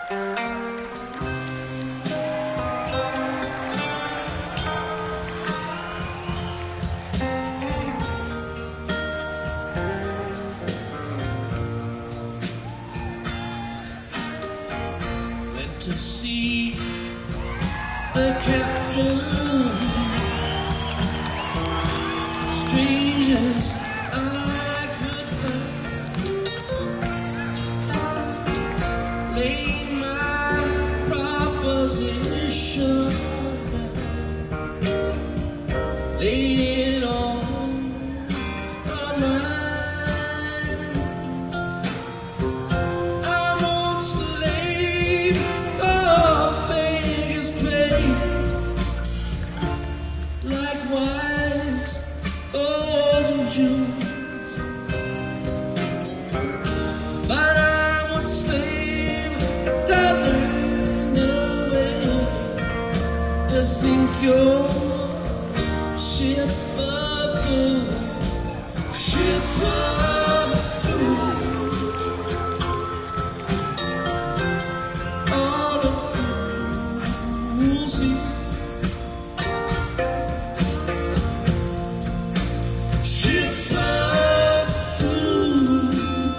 Went to see the captain. Strangers I could find. Laid my proposition down. Laid it on the line. I won't slave for beggars pay. Likewise, golden jewels, but I would slave to learn the way to sink your ship of fools, ship of fools, on a cruel sea. Ship of fools,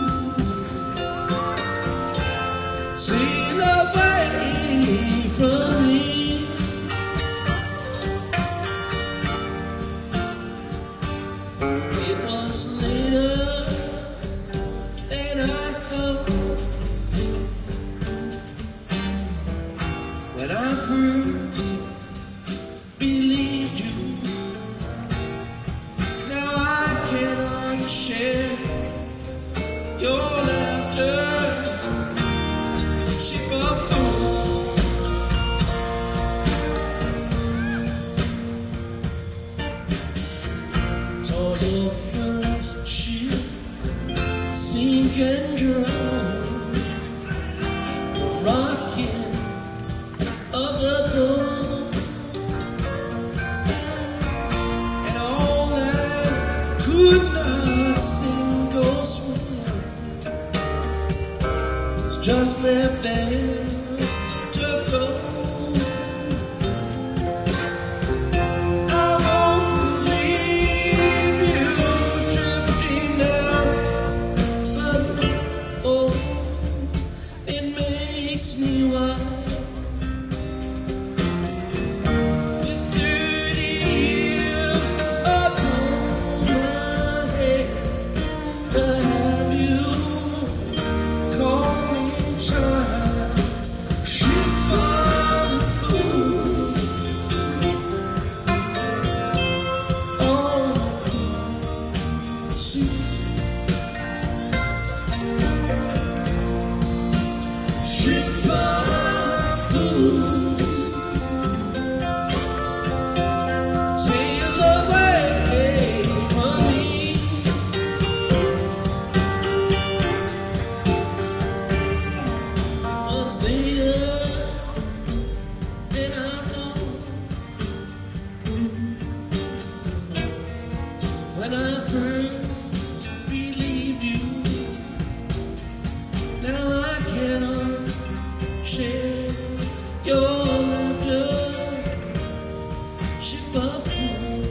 sail away from me. It was later than I thought when I first believed you. Now I cannot share your laughter, ship of fools. Saw your first ship sink and drown, the rocking of the boat, and all that could not sink or swim was just left there to float. I won't leave you drifting down, but oh, it makes me wild. With 30 years upon my head, to have you call me child, ship of fools, on a cruel sea. Ship of fools, sail away from me. Was later than I thought when I first believed you. Now I cannot share your laughter, ship of fools.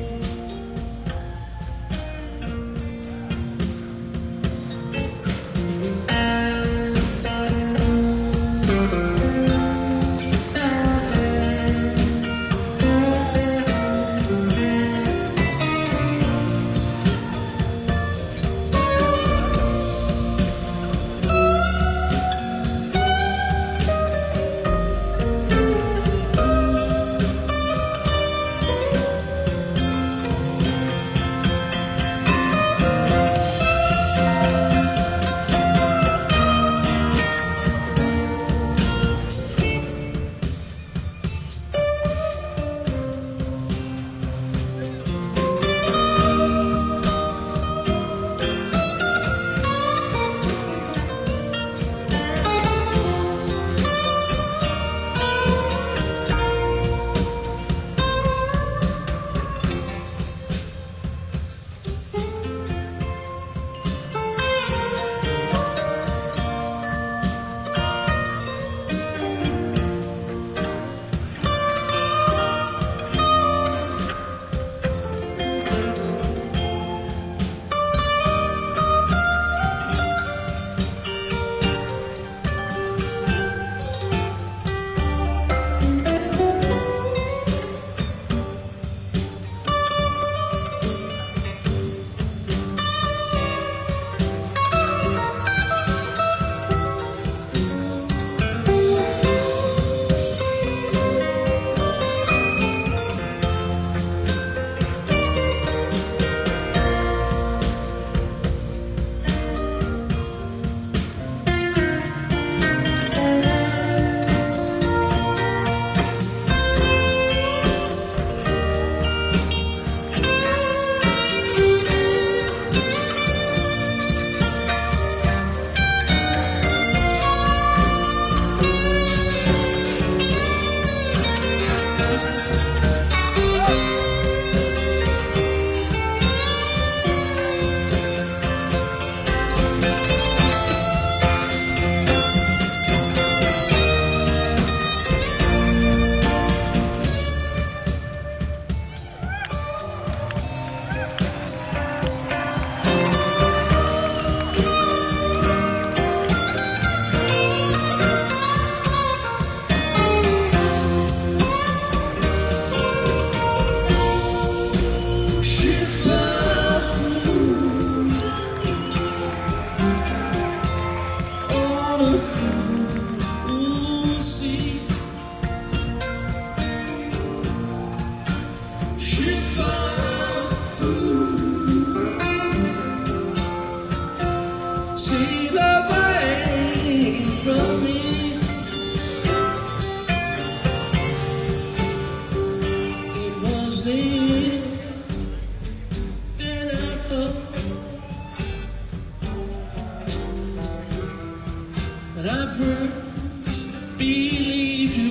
believed you.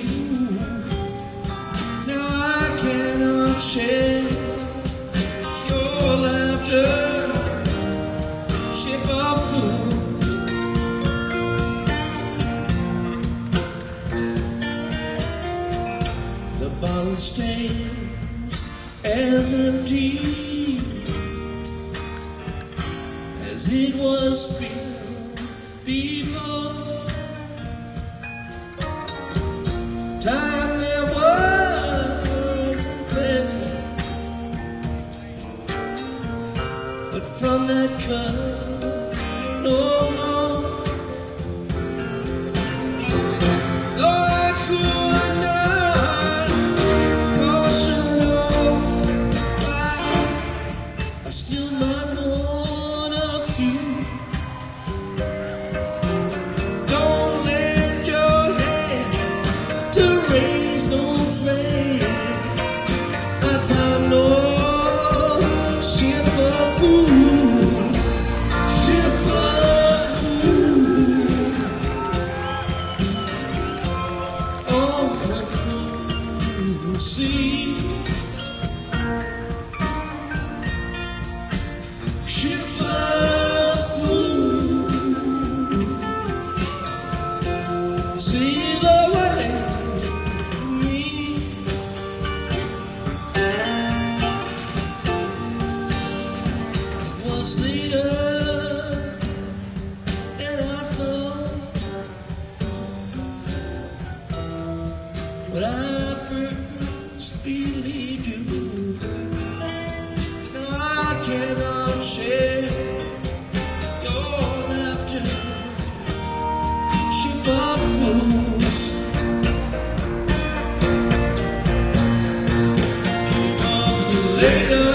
Now I cannot share your laughter, ship of fools. The bottle stays as empty as it was filled before. Time there was plenty, but from that cup no more. Though I could not caution why, I still might want a few. Don't lend your hand to raise no flag. My time no ship of fools, ship of fools. On the cruel sea, ship of fools, sail away me. Was later than I thought, but I first believed you. Now I cannot share your laughter, ship of fools. Was later